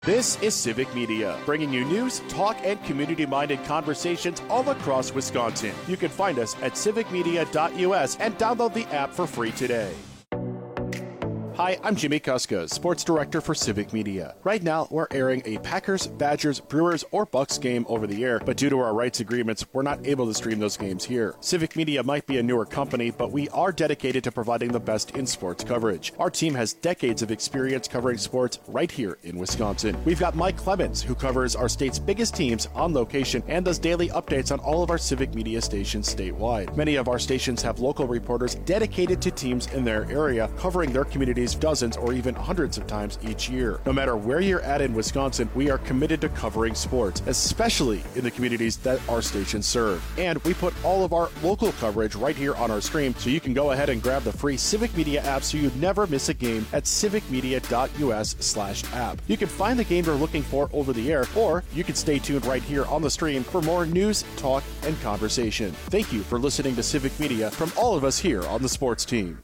This is Civic Media, bringing you news, talk, and community-minded conversations all across Wisconsin. You can find us at civicmedia.us and download the app for free today. Hi, I'm Jimmy Kuska, Sports Director for Civic Media. Right now, we're airing a Packers, Badgers, Brewers, or Bucks game over the air, but due to our rights agreements, we're not able to stream those games here. Civic Media might be a newer company, but we are dedicated to providing the best in sports coverage. Our team has decades of experience covering sports right here in Wisconsin. We've got Mike Clemens, who covers our state's biggest teams on location and does daily updates on all of our Civic Media stations statewide. Many of our stations have local reporters dedicated to teams in their area, covering their communities dozens or even hundreds of times each year. No matter where you're at in Wisconsin, we are committed to covering sports, especially in the communities that our stations serve. And we put all of our local coverage right here on our stream, so you can go ahead and grab the free Civic Media app so you never miss a game at civicmedia.us/app. You can find the game you're looking for over the air, or you can stay tuned right here on the stream for more news, talk, and conversation. Thank you for listening to Civic Media from all of us here on the sports team.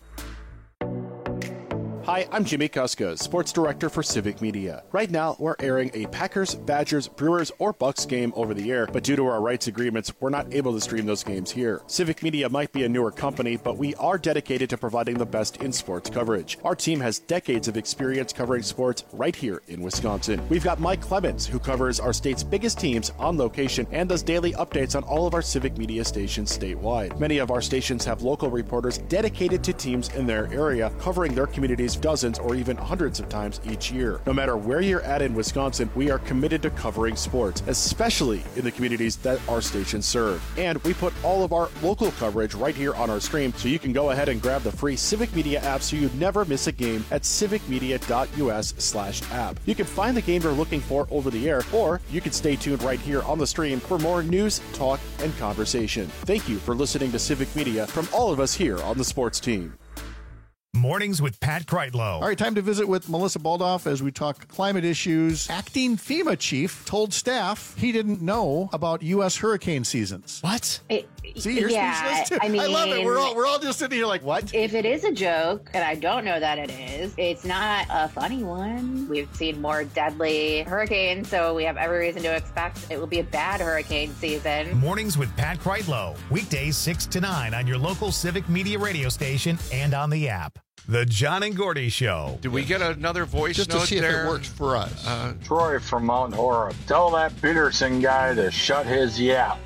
Hi, I'm Jimmy Kuska, Sports Director for Civic Media. Right now, we're airing a Packers, Badgers, Brewers, or Bucks game over the air, but due to our rights agreements, we're not able to stream those games here. Civic Media might be a newer company, but we are dedicated to providing the best in sports coverage. Our team has decades of experience covering sports right here in Wisconsin. We've got Mike Clemens, who covers our state's biggest teams on location and does daily updates on all of our Civic Media stations statewide. Many of our stations have local reporters dedicated to teams in their area, covering their communities dozens or even hundreds of times each year. No matter where you're at in Wisconsin, we are committed to covering sports, especially in the communities that our stations serve. And we put all of our local coverage right here on our stream, so you can go ahead and grab the free Civic Media app so you never miss a game at civicmedia.us/app. You can find the game you're looking for over the air, or you can stay tuned right here on the stream for more news, talk, and conversation. Thank you for listening to Civic Media from all of us here on the sports team. Mornings with Pat Kreitlow. All right, time to visit with Melissa Baldoff as we talk climate issues. Acting FEMA chief told staff he didn't know about U.S. hurricane seasons. What? See, you're speechless too. I love it. We're all just sitting here like, what? If it is a joke, and I don't know that it is, it's not a funny one. We've seen more deadly hurricanes, so we have every reason to expect it will be a bad hurricane season. Mornings with Pat Kreitlow. Weekdays 6 to 9 on your local Civic Media radio station and on the app. The John and Gordy Show. Did we get another voice just note to see there? if it works for us? Troy from Mount Horeb. Tell that Peterson guy to shut his yap.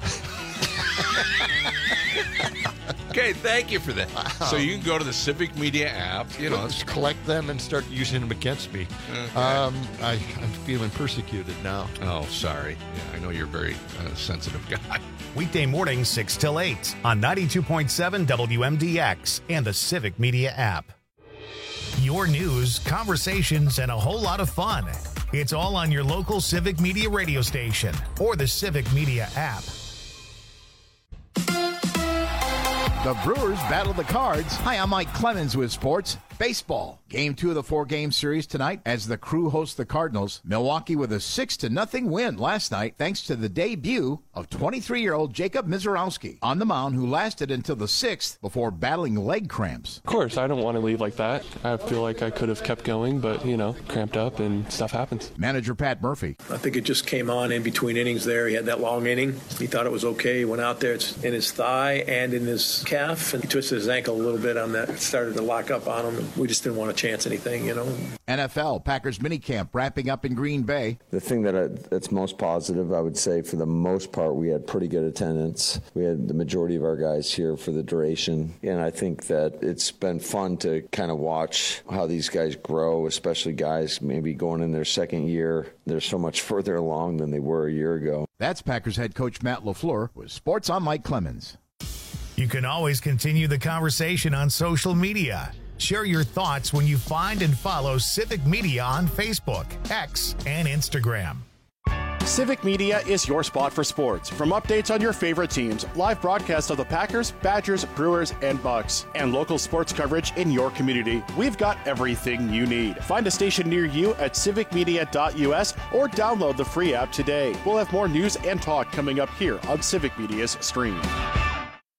Okay, thank you for that. So you can go to the Civic Media app. Just collect them and start using them against me. Okay. I'm feeling persecuted now. Oh, sorry. Yeah, I know you're a very sensitive guy. Weekday mornings 6 till 8 on 92.7 WMDX and the Civic Media app. Your news, conversations, and a whole lot of fun. It's all on your local Civic Media radio station or the Civic Media app. The Brewers battle the Cards. Hi, I'm Mike Clemens with Sports Baseball. Game 2 of the 4-game series tonight as the Crew hosts the Cardinals. Milwaukee with a 6-0 win last night thanks to the debut of 23-year-old Jacob Mizorowski on the mound, who lasted until the 6th before battling leg cramps. Of course, I don't want to leave like that. I feel like I could have kept going, but, cramped up and stuff happens. Manager Pat Murphy. I think it just came on in between innings there. He had that long inning. He thought it was okay. He went out there. It's in his thigh and in his calf, and he twisted his ankle a little bit on that. It started to lock up on him, and we just didn't want to chance anything, NFL Packers minicamp wrapping up in Green Bay. The thing that's most positive, I would say, for the most part, we had pretty good attendance. We had the majority of our guys here for the duration, and I think that it's been fun to kind of watch how these guys grow, especially guys maybe going in their second year. They're so much further along than they were a year ago. That's Packers head coach Matt LaFleur with Sports on Mike Clemens. You can always continue the conversation on social media. Share your thoughts when you find and follow Civic Media on Facebook, X, and Instagram. Civic Media is your spot for sports. From updates on your favorite teams, live broadcasts of the Packers, Badgers, Brewers, and Bucks, and local sports coverage in your community, we've got everything you need. Find a station near you at civicmedia.us or download the free app today. We'll have more news and talk coming up here on Civic Media's stream.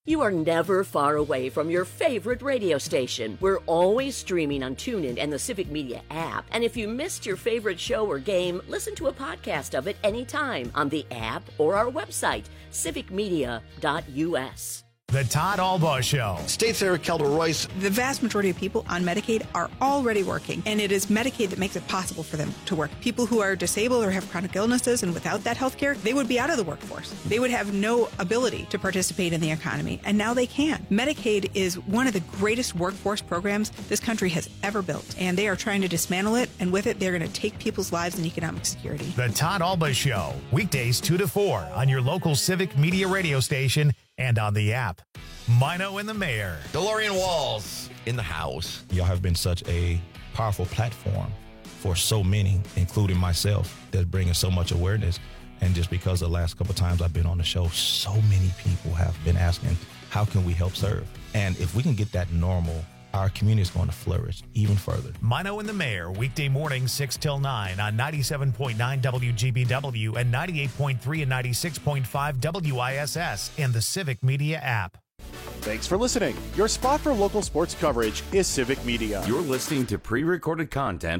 You are never far away from your favorite radio station. We're always streaming on TuneIn and the Civic Media app. And if you missed your favorite show or game, listen to a podcast of it anytime on the app or our website, civicmedia.us. The Todd Albaugh Show. State Senator Kelda Royce. The vast majority of people on Medicaid are already working, and it is Medicaid that makes it possible for them to work. People who are disabled or have chronic illnesses and without that health care, they would be out of the workforce. They would have no ability to participate in the economy, and now they can. Medicaid is one of the greatest workforce programs this country has ever built, and they are trying to dismantle it, and with it, they're going to take people's lives and economic security. The Todd Albaugh Show, weekdays 2 to 4 on your local Civic Media radio station and on the app. Mino and the Mayor. DeLorean Walls in the house. Y'all have been such a powerful platform for so many, including myself, that's bringing so much awareness. And just because the last couple of times I've been on the show, so many people have been asking, how can we help serve? And if we can get that normal, our community is going to flourish even further. Mino and the Mayor, weekday morning 6 till 9 on 97.9 WGBW and 98.3 and 96.5 WISS and the Civic Media app. Thanks for listening. Your spot for local sports coverage is Civic Media. You're listening to pre-recorded content.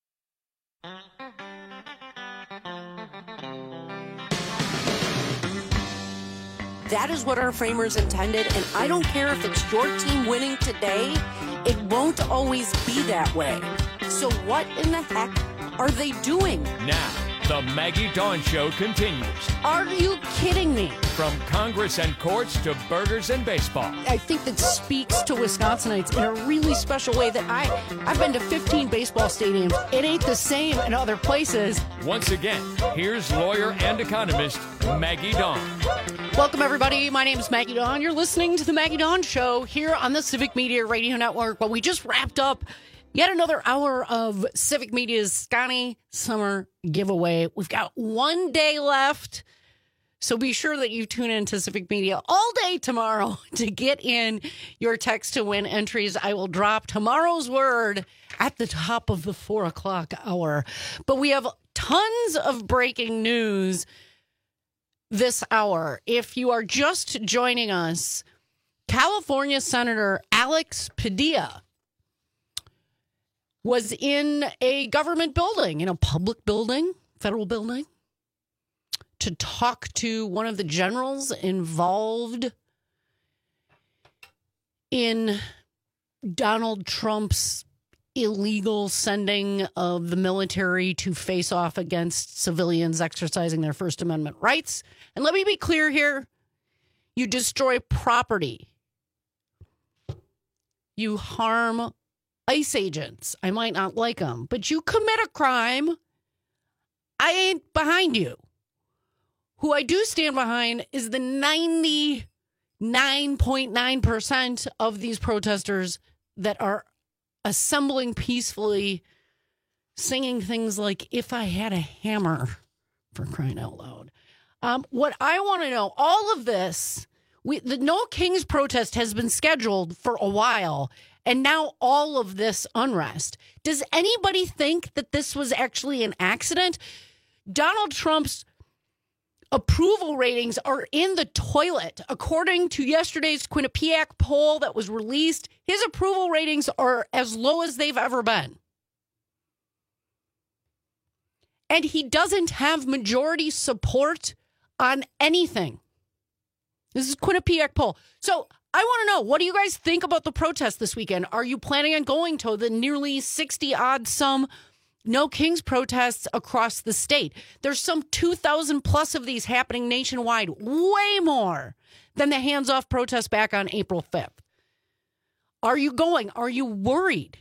That is what our framers intended, and I don't care if it's your team winning today, it won't always be that way. So what in the heck are they doing? Now, the Maggie Dawn Show continues. Are you kidding me? From Congress and courts to burgers and baseball. I think that speaks to Wisconsinites in a really special way that I've been to 15 baseball stadiums. It ain't the same in other places. Once again, here's lawyer and economist Maggie Dawn. Welcome, everybody. My name is Maggie Dawn. You're listening to the Maggie Dawn Show here on the Civic Media Radio Network. Well, we just wrapped up yet another hour of Civic Media's Scotty Summer Giveaway. We've got one day left, so be sure that you tune in to Civic Media all day tomorrow to get in your text to win entries. I will drop tomorrow's word at the top of the 4 o'clock hour. But we have tons of breaking news this hour. If you are just joining us, California Senator Alex Padilla was in a government building, in a public building, federal building, to talk to one of the generals involved in Donald Trump's illegal sending of the military to face off against civilians exercising their First Amendment rights. And let me be clear here. You destroy property. You harm ICE agents. I might not like them, but you commit a crime. I ain't behind you. Who I do stand behind is the 99.9% of these protesters that are assembling peacefully, singing things like, "If I Had a Hammer," for crying out loud. What I want to know, all of this, the No Kings protest has been scheduled for a while, and now all of this unrest. Does anybody think that this was actually an accident? Donald Trump's approval ratings are in the toilet. According to yesterday's Quinnipiac poll that was released, his approval ratings are as low as they've ever been. And he doesn't have majority support on anything. This is Quinnipiac poll. So I want to know, what do you guys think about the protest this weekend? Are you planning on going to the nearly 60-odd some No Kings protests across the state? There's some 2,000 plus of these happening nationwide, way more than the hands-off protest back on April 5th. Are you going? Are you worried?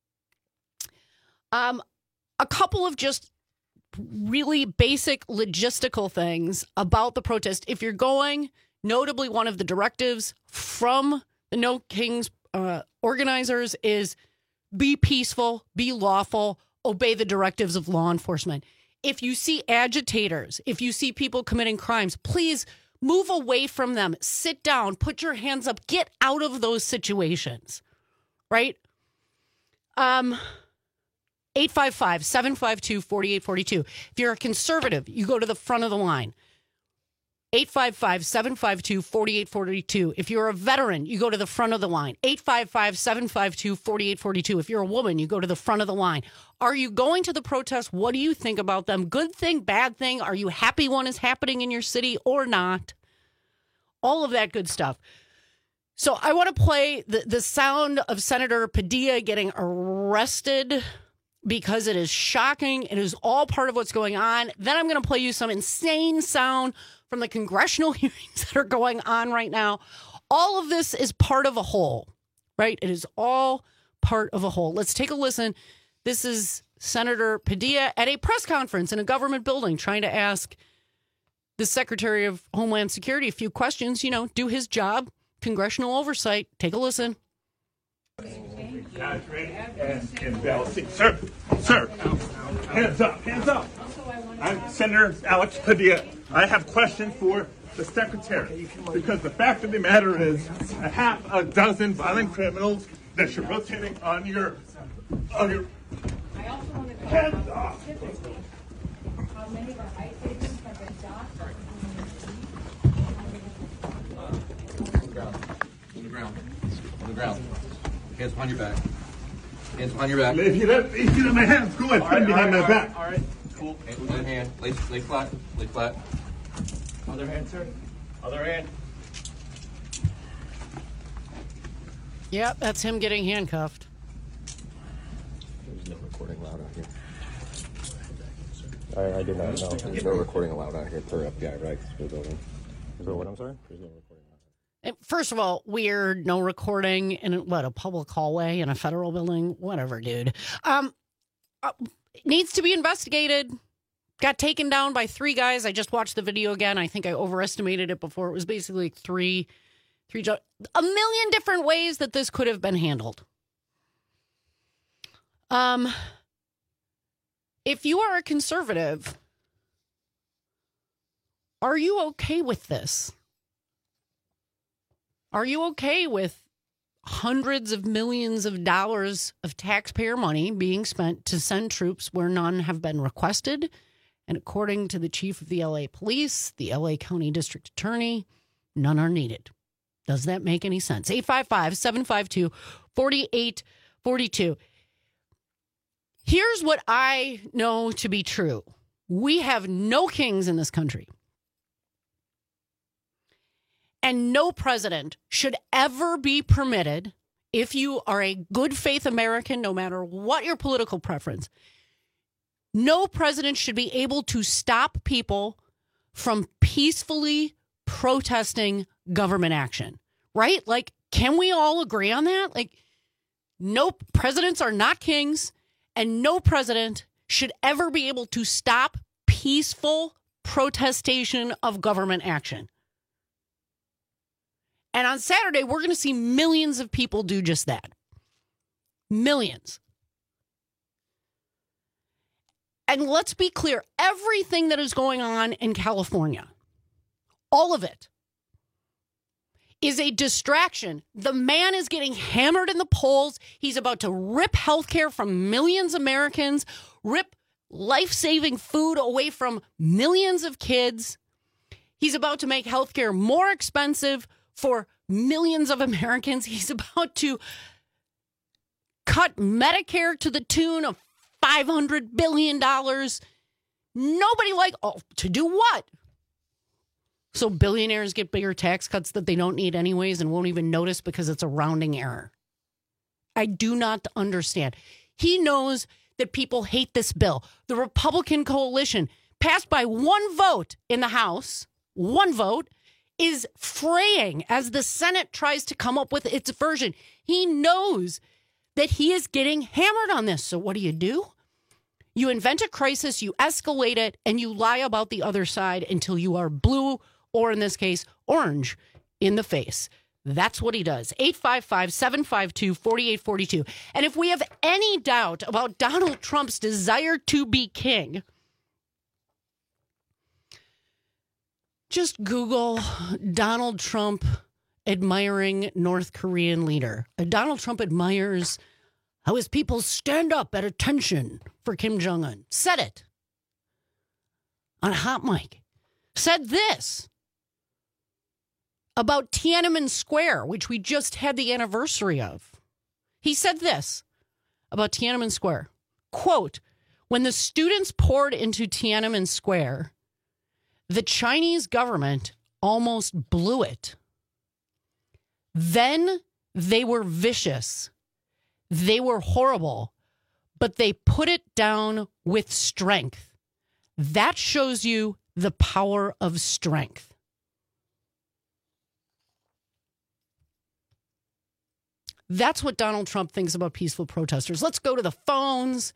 A couple of just really basic logistical things about the protest. If you're going, notably one of the directives from the No Kings organizers is be peaceful, be lawful, obey the directives of law enforcement. If you see agitators, if you see people committing crimes, please move away from them. Sit down, put your hands up, get out of those situations, right? 855-752-4842. If you're a conservative, you go to the front of the line. 855-752-4842. If you're a veteran, you go to the front of the line. 855-752-4842. If you're a woman, you go to the front of the line. Are you going to the protests? What do you think about them? Good thing, bad thing? Are you happy one is happening in your city or not? All of that good stuff. So I want to play the sound of Senator Padilla getting arrested because it is shocking. It is all part of what's going on. Then I'm going to play you some insane sound from the congressional hearings that are going on right now. All of this is part of a whole, right? It is all part of a whole. Let's take a listen. This is Senator Padilla at a press conference in a government building trying to ask the Secretary of Homeland Security a few questions, do his job. Congressional oversight. Take a listen. Guys, ready? And bell. Sir, hands up. I'm Senator Alex Padilla. I have questions for the Secretary because the fact of the matter is a half a dozen violent criminals that you're rotating on your hands off. How many of our ICE agents have been shot? On the ground. Hands behind your back. Hands behind your back. If you let my hands go, I put behind my back. All right. Cool. Other hand. Lay flat. Lay flat. Other hand, sir. Other hand. Yep, that's him getting handcuffed. There's no recording allowed out here. I did not know. There's no recording allowed out here per FBI, right? Is there what? I'm sorry? There's no recording. First of all, weird, no recording in a public hallway in a federal building, whatever, dude. Needs to be investigated. Got taken down by 3 guys. I just watched the video again. I think I overestimated it before. It was basically like three, a million different ways that this could have been handled. If you are a conservative, are you okay with this? Are you okay with hundreds of millions of dollars of taxpayer money being spent to send troops where none have been requested? And according to the chief of the LA police, the LA County District Attorney, none are needed. Does that make any sense? 855-752-4842. Here's what I know to be true. We have no kings in this country. And no president should ever be permitted, if you are a good faith American, no matter what your political preference, no president should be able to stop people from peacefully protesting government action, right? Like, can we all agree on that? Like, no, presidents are not kings, and no president should ever be able to stop peaceful protestation of government action. And on Saturday, we're going to see millions of people do just that. Millions. And let's be clear, everything that is going on in California, all of it, is a distraction. The man is getting hammered in the polls. He's about to rip healthcare from millions of Americans, rip life-saving food away from millions of kids. He's about to make healthcare more expensive for millions of Americans. He's about to cut Medicare to the tune of $500 billion. Nobody to do what? So billionaires get bigger tax cuts that they don't need anyways and won't even notice because it's a rounding error. I do not understand. He knows that people hate this bill. The Republican coalition, passed by one vote in the House, one vote, is fraying as the Senate tries to come up with its version. He knows that he is getting hammered on this. So what do? You invent a crisis, you escalate it, and you lie about the other side until you are blue, or in this case, orange, in the face. That's what he does. 855-752-4842. And if we have any doubt about Donald Trump's desire to be king, just Google Donald Trump admiring North Korean leader. Donald Trump admires how his people stand up at attention for Kim Jong-un. Said it on a hot mic. Said this about Tiananmen Square, which we just had the anniversary of. He said this about Tiananmen Square, quote, "When the students poured into Tiananmen Square, the Chinese government almost blew it. Then they were vicious. They were horrible, but they put it down with strength. That shows you the power of strength." That's what Donald Trump thinks about peaceful protesters. Let's go to the phones.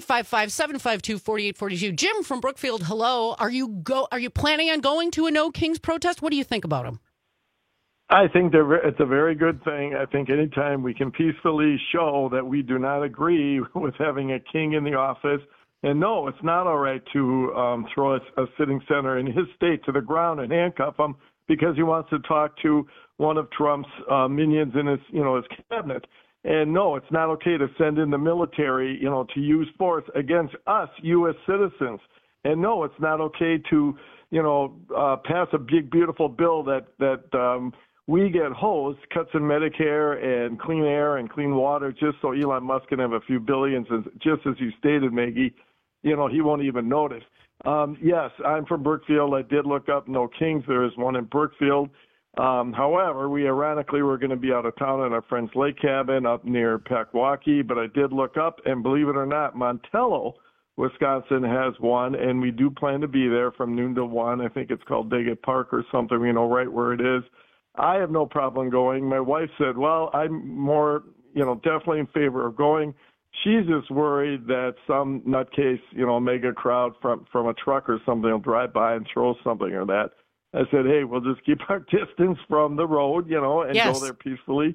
855-752-4842. Jim from Brookfield, hello. Are you planning on going to a No Kings protest? What do you think about them? I think it's a very good thing. I think anytime we can peacefully show that we do not agree with having a king in the office, and no, it's not all right to throw a sitting senator in his state to the ground and handcuff him because he wants to talk to one of Trump's minions in his cabinet. And no, it's not okay to send in the military, to use force against us, U.S. citizens. And no, it's not okay to, pass a big, beautiful bill that we get hosed, cuts in Medicare and clean air and clean water, just so Elon Musk can have a few billions. And just as you stated, Maggie, he won't even notice. Yes, I'm from Brookfield. I did look up No Kings. There is one in Brookfield. However, we ironically were going to be out of town at our friend's lake cabin up near Pequawaki, but I did look up, and believe it or not, Montello, Wisconsin has one, and we do plan to be there from noon to 1. I think it's called Daggett Park or something, right where it is. I have no problem going. My wife said, well, I'm more, definitely in favor of going. She's just worried that some nutcase, mega crowd from a truck or something will drive by and throw something or that. I said, hey, we'll just keep our distance from the road, and yes, go there peacefully.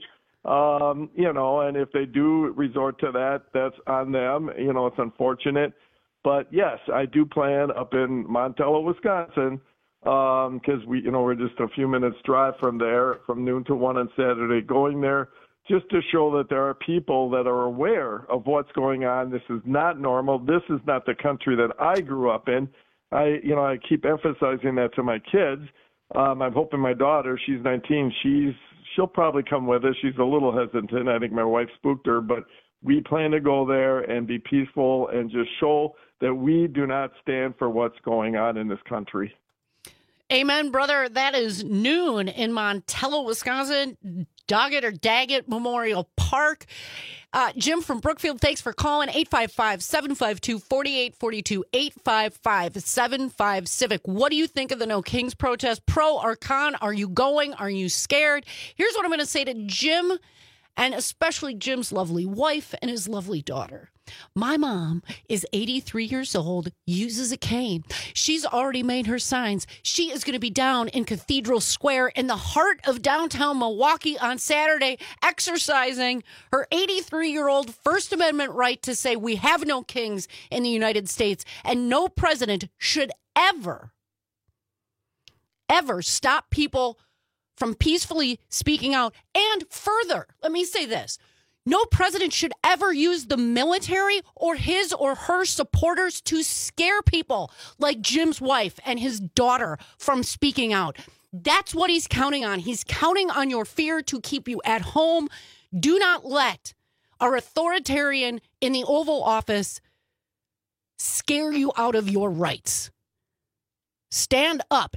And if they do resort to that, that's on them. It's unfortunate. But, yes, I do plan up in Montello, Wisconsin, because we're just a few minutes drive from there, from noon to 1 on Saturday, going there just to show that there are people that are aware of what's going on. This is not normal. This is not the country that I grew up in. I keep emphasizing that to my kids. I'm hoping my daughter, she's 19, she'll probably come with us. She's a little hesitant. I think my wife spooked her, but we plan to go there and be peaceful and just show that we do not stand for what's going on in this country. Amen, brother. That is noon in Montello, Wisconsin, Daggett Memorial Park. Jim from Brookfield, thanks for calling. 855-752-4842, 855-75-CIVIC. What do you think of the No Kings protest? Pro or con? Are you going? Are you scared? Here's what I'm going to say to Jim, and especially Jim's lovely wife and his lovely daughter. My mom is 83 years old, uses a cane. She's already made her signs. She is going to be down in Cathedral Square in the heart of downtown Milwaukee on Saturday, exercising her 83-year-old First Amendment right to say we have no kings in the United States, and no president should ever stop people from peacefully speaking out. And further, let me say this. No president should ever use the military or his or her supporters to scare people like Jim's wife and his daughter from speaking out. That's what he's counting on. He's counting on your fear to keep you at home. Do not let our authoritarian in the Oval Office scare you out of your Stand up.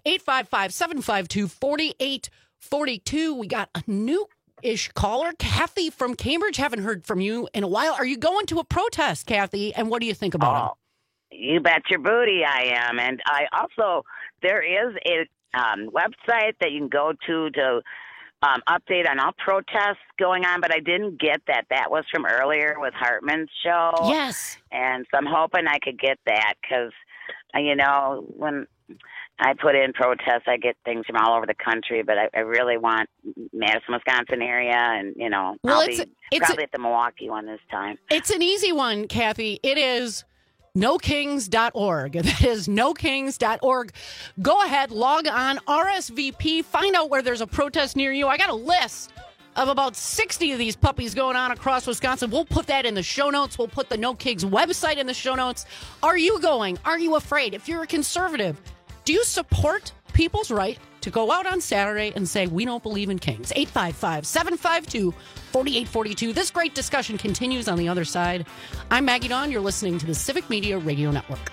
855-752-4842. We got a new-ish caller. Kathy from Cambridge. Haven't heard from you in a while. Are you going to a protest, Kathy? And what do you think about it? You bet your booty I am. And I also, there is a website that you can go to update on all protests going on, but I didn't get that. That was from earlier with Hartman's show. Yes. And so I'm hoping I could get that because, when I put in protests, I get things from all over the country, but I really want Madison, Wisconsin area, and, I'll be probably at the Milwaukee one this time. It's an easy one, Kathy. It is nokings.org. That is nokings.org. Go ahead, log on, RSVP, find out where there's a protest near you. I got a list of about 60 of these puppies going on across Wisconsin. We'll put that in the show notes. We'll put the No Kings website in the show notes. Are you going? Are you afraid? If you're a conservative, do you support people's right to go out on Saturday and say, we don't believe in kings. 855-752-4842. This great discussion continues on the other side. I'm Maggie Dawn. You're listening to the Civic Media Radio Network.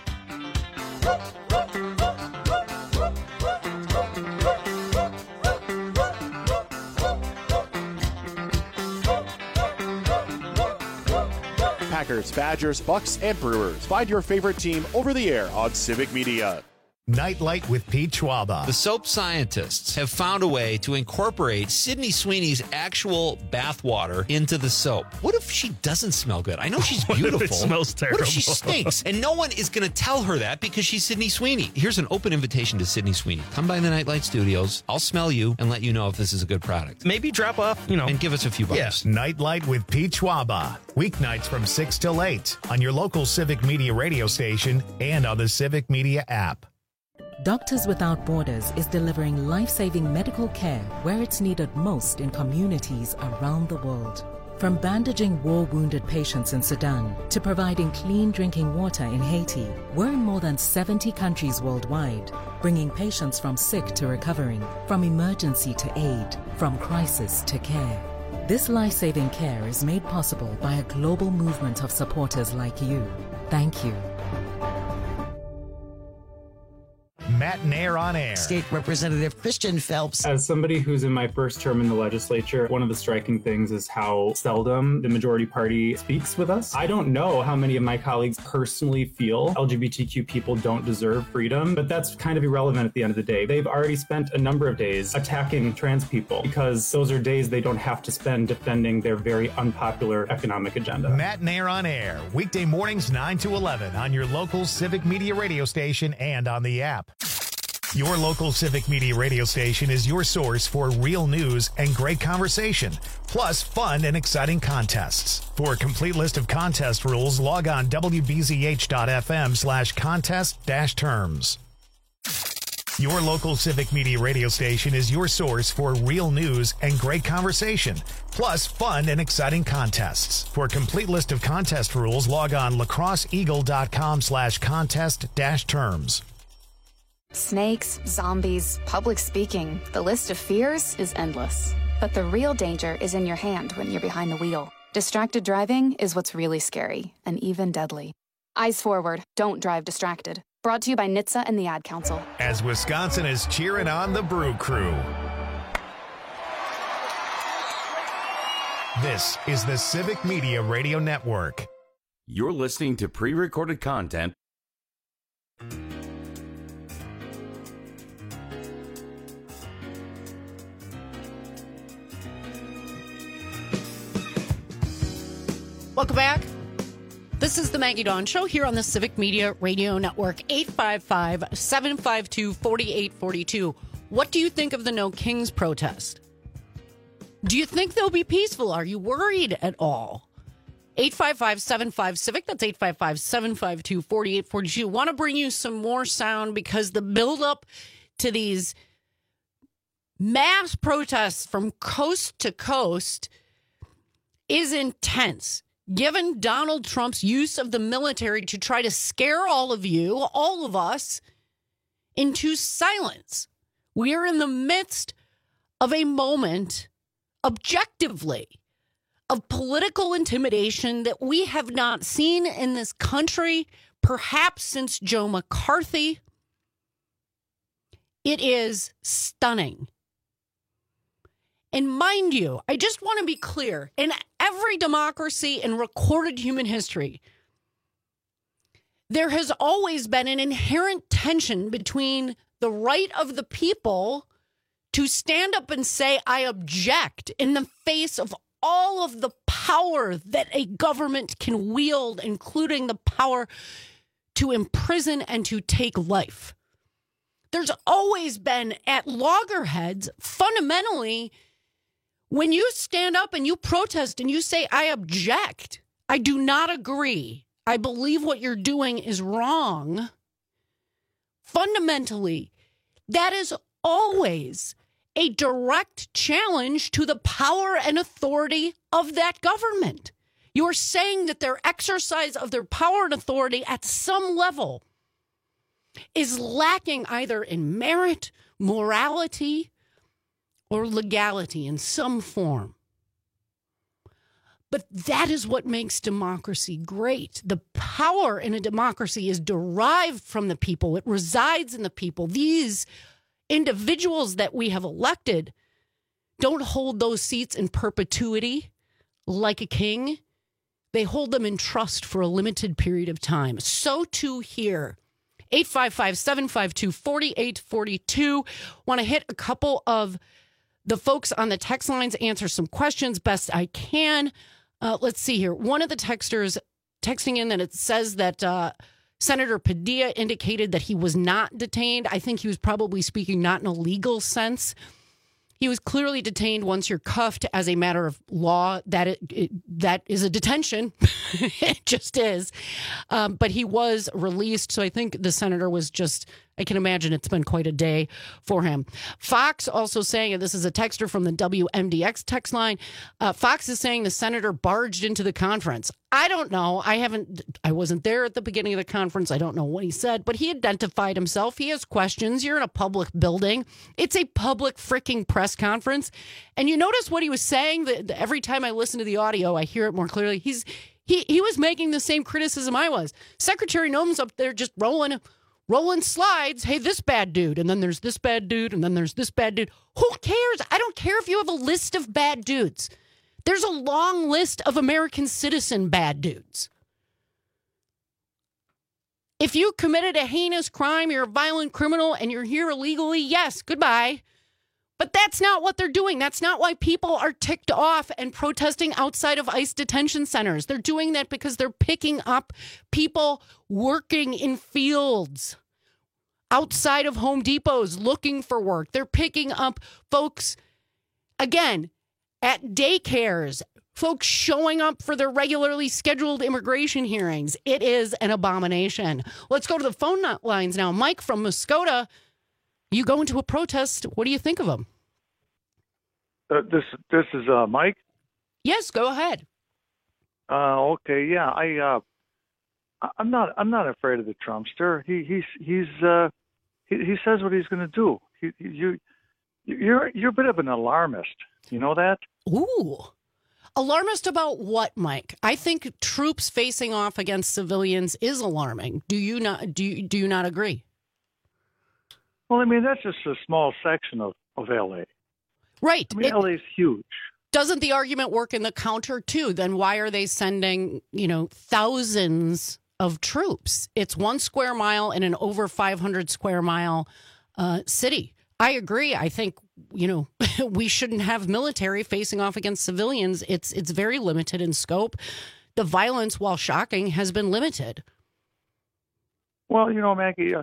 Packers, Badgers, Bucks, and Brewers. Find your favorite team over the air on Civic Media. Nightlight with Pete Schwaba. The soap scientists have found a way to incorporate Sydney Sweeney's actual bathwater into the soap. What if she doesn't smell good? I know she's beautiful. What if it smells terrible? What if she stinks? And no one is going to tell her that because she's Sydney Sweeney. Here's an open invitation to Sydney Sweeney. Come by the Nightlight Studios. I'll smell you and let you know if this is a good product. Maybe drop off, and give us a few bucks. Yes. Nightlight with Pete Schwaba. Weeknights from 6 till 8 on your local Civic Media radio station and on the Civic Media app. Doctors Without Borders is delivering life-saving medical care where it's needed most in communities around the world. From bandaging war-wounded patients in Sudan to providing clean drinking water in Haiti, we're in more than 70 countries worldwide, bringing patients from sick to recovering, from emergency to aid, from crisis to care. This life-saving care is made possible by a global movement of supporters like you. Thank you. Matt Nair on air. State Representative Christian Phelps. As somebody who's in my first term in the legislature, one of the striking things is how seldom the majority party speaks with us. I don't know how many of my colleagues personally feel LGBTQ people don't deserve freedom, but that's kind of irrelevant at the end of the day. They've already spent a number of days attacking trans people because those are days they don't have to spend defending their very unpopular economic agenda. Matt Nair on air, weekday mornings 9 to 11 on your local Civic Media radio station and on the app. Your local Civic Media radio station is your source for real news and great conversation, plus fun and exciting contests. For a complete list of contest rules, log on wbzh.fm/contest-terms. Your local Civic Media radio station is your source for real news and great conversation, plus fun and exciting contests. For a complete list of contest rules, log on lacrosseeagle.com/contest-terms. Snakes, zombies, public speaking. The list of fears is endless. But the real danger is in your hand when you're behind the wheel. Distracted driving is what's really scary and even deadly. Eyes forward. Don't drive distracted. Brought to you by NHTSA and the Ad Council. As Wisconsin is cheering on the Brew Crew. This is the Civic Media Radio Network. You're listening to pre-recorded content. Welcome back. This is the Maggie Dawn Show here on the Civic Media Radio Network. 855-752-4842. What do you think of the No Kings protest? Do you think they'll be peaceful? Are you worried at all? 855-75-CIVIC. That's 855-752-4842. Want to bring you some more sound because the buildup to these mass protests from coast to coast is intense. Given Donald Trump's use of the military to try to scare all of you, all of us, into silence. We are in the midst of a moment, objectively, of political intimidation that we have not seen in this country, perhaps since Joe McCarthy. It is stunning. And mind you, I just want to be clear, in every democracy in recorded human history, there has always been an inherent tension between the right of the people to stand up and say, I object, in the face of all of the power that a government can wield, including the power to imprison and to take life. There's always been, at loggerheads, fundamentally, when you stand up and you protest and you say, I object, I do not agree, I believe what you're doing is wrong, fundamentally, that is always a direct challenge to the power and authority of that government. You're saying that their exercise of their power and authority at some level is lacking either in merit, morality or legality in some form. But that is what makes democracy great. The power in a democracy is derived from the people. It resides in the people. These individuals that we have elected don't hold those seats in perpetuity like a king. They hold them in trust for a limited period of time. So too here. 855-752-4842. Want to hit a couple of the folks on the text lines, answer some questions best I can. Let's see here. One of the texters texting in that it says that Senator Padilla indicated that he was not detained. I think he was probably speaking not in a legal sense. He was clearly detained once you're cuffed as a matter of law. That is a detention. It just is. But he was released. So I think the senator was just, I can imagine it's been quite a day for him. Fox also saying, and this is a texter from the WMDX text line, Fox is saying the senator barged into the conference. I don't know. I wasn't there at the beginning of the conference. I don't know what he said, but he identified himself. He has questions. You're in a public building. It's a public freaking press conference. And you notice what he was saying? Every time I listen to the audio, I hear it more clearly. He was making the same criticism I was. Secretary Noem's up there just rolling slides. Hey, this bad dude. And then there's this bad dude. And then there's this bad dude. Who cares? I don't care if you have a list of bad dudes. There's a long list of American citizen bad dudes. If you committed a heinous crime, you're a violent criminal, and you're here illegally, yes, goodbye. But that's not what they're doing. That's not why people are ticked off and protesting outside of ICE detention centers. They're doing that because they're picking up people working in fields outside of Home Depots looking for work. They're picking up folks, again, at daycares, folks showing up for their regularly scheduled immigration hearings. It is an abomination. Let's go to the phone lines now. Mike from Muskota, you go into a protest. What do you think of them? This is Mike. Yes, go ahead. Okay, yeah, I'm not afraid of the Trumpster. He says what he's going to do. You're a bit of an alarmist. You know that? Ooh. Alarmist about what, Mike? I think troops facing off against civilians is alarming. Do you not? Do you not agree? Well, I mean, that's just a small section of L.A. Right. I mean, L.A. is huge. Doesn't the argument work in the counter, too? Then why are they sending, thousands of troops? It's 1 square mile in an over 500 square mile city. I agree. I think, we shouldn't have military facing off against civilians. It's very limited in scope. The violence, while shocking, has been limited. Well, Maggie,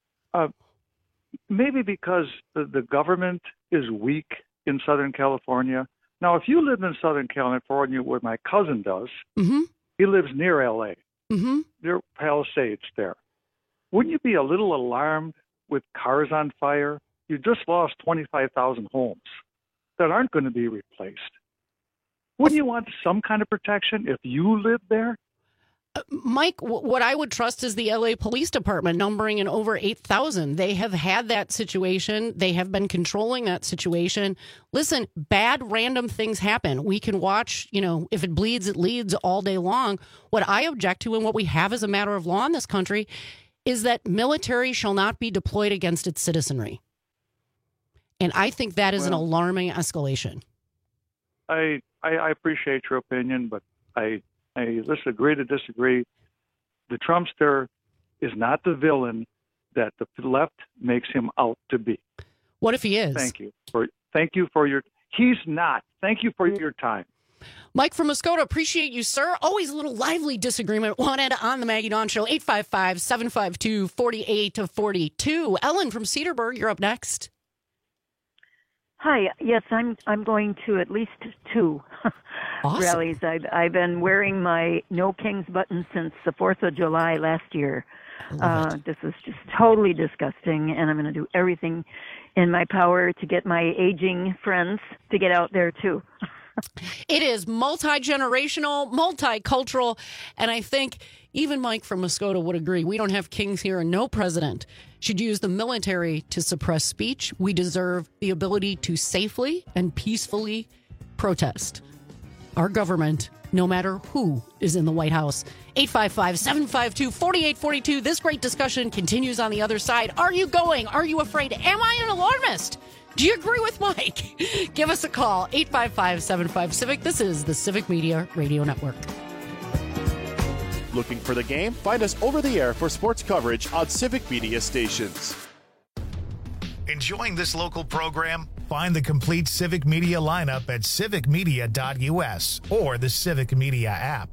maybe because the government is weak in Southern California. Now, if you lived in Southern California, where my cousin does, mm-hmm. He lives near L.A. Mm-hmm. There are Palisades there. Wouldn't you be a little alarmed with cars on fire? You just lost 25,000 homes that aren't going to be replaced. Wouldn't you want some kind of protection if you lived there? Mike, what I would trust is the LA Police Department, numbering in over 8,000. They have had that situation. They have been controlling that situation. Listen, bad random things happen. We can watch, if it bleeds, it leads all day long. What I object to and what we have as a matter of law in this country is that military shall not be deployed against its citizenry. And I think that is an alarming escalation. I appreciate your opinion, but let's agree to disagree. The Trumpster is not the villain that the left makes him out to be. What if he is? Thank you for your. He's not. Thank you for your time. Mike from Muskota, appreciate you, sir. Always a little lively disagreement wanted on the Maggie Dawn Show. 855-752-4842. Ellen from Cedarburg, you're up next. Hi. Yes, I'm going to at least 2 awesome. rallies. I've been wearing my No Kings button since the 4th of July last year. This is just totally disgusting, and I'm going to do everything in my power to get my aging friends to get out there too. It is multi-generational, multicultural, and I think even Mike from Muskota would agree. We don't have kings here, and no president should use the military to suppress speech. We deserve the ability to safely and peacefully protest our government, no matter who is in the White House. 855-752-4842. This great discussion continues on the other side. Are you going? Are you afraid? Am I an alarmist? Do you agree with Mike? Give us a call, 855-75-CIVIC. This is the Civic Media Radio Network. Looking for the game? Find us over the air for sports coverage on Civic Media stations. Enjoying this local program? Find the complete Civic Media lineup at civicmedia.us or the Civic Media app.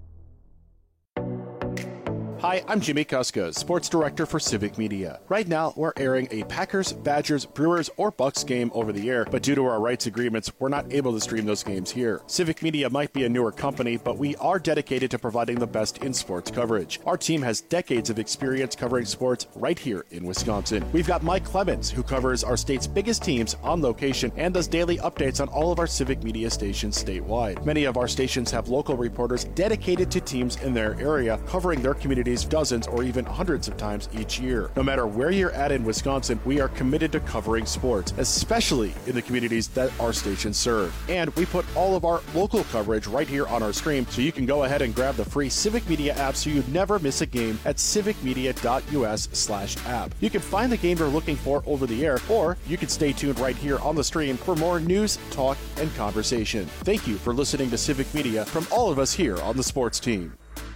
Hi, I'm Jimmy Kuska, Sports Director for Civic Media. Right now, we're airing a Packers, Badgers, Brewers, or Bucks game over the air, but due to our rights agreements, we're not able to stream those games here. Civic Media might be a newer company, but we are dedicated to providing the best in sports coverage. Our team has decades of experience covering sports right here in Wisconsin. We've got Mike Clemens, who covers our state's biggest teams on location and does daily updates on all of our Civic Media stations statewide. Many of our stations have local reporters dedicated to teams in their area, covering their communities dozens or even hundreds of times each year. No matter where you're at in Wisconsin, we are committed to covering sports, especially in the communities that our stations serve. And we put all of our local coverage right here on our stream, so you can go ahead and grab the free Civic Media app so you never miss a game at civicmedia.us/app. You can find the game you're looking for over the air, or you can stay tuned right here on the stream for more news, talk, and conversation. Thank you for listening to Civic Media from all of us here on the sports team.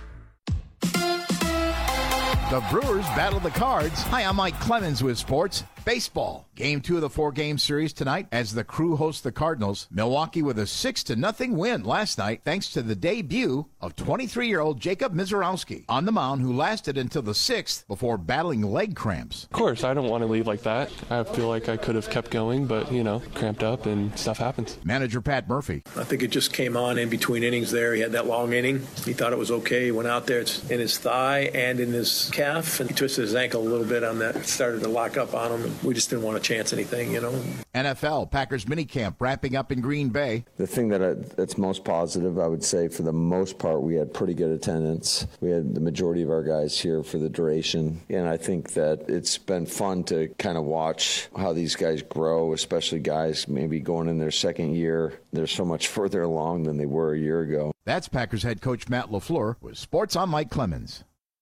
The Brewers battle the Cards. Hi, I'm Mike Clemens with Sports Baseball. Game 2 of the 4-game series tonight as the Crew hosts the Cardinals. Milwaukee with a 6-0 win last night thanks to the debut of 23-year-old Jacob Mizorowski on the mound, who lasted until the 6th before battling leg cramps. Of course, I don't want to leave like that. I feel like I could have kept going, but, cramped up and stuff happens. Manager Pat Murphy. I think it just came on in between innings there. He had that long inning. He thought it was okay. He went out there. It's in his thigh and in his calf, and he twisted his ankle a little bit on that. It started to lock up on him, and we just didn't want to chance anything, NFL, Packers minicamp wrapping up in Green Bay. The thing that's most positive, I would say, for the most part, we had pretty good attendance. We had the majority of our guys here for the duration, and I think that it's been fun to kind of watch how these guys grow, especially guys maybe going in their second year. They're so much further along than they were a year ago. That's Packers head coach Matt LaFleur with Sports on Mike Clemens.